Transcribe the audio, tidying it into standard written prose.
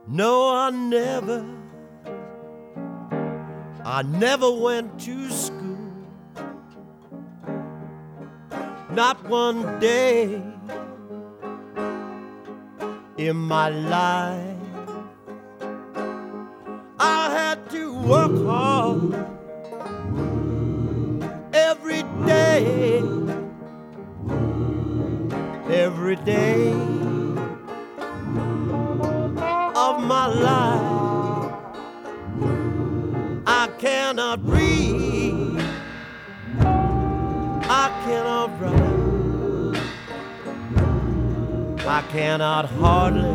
No, I never went to school. Not one day in my life. I had to work hard every day of my life. I cannot breathe, I cannot write, I cannot hardly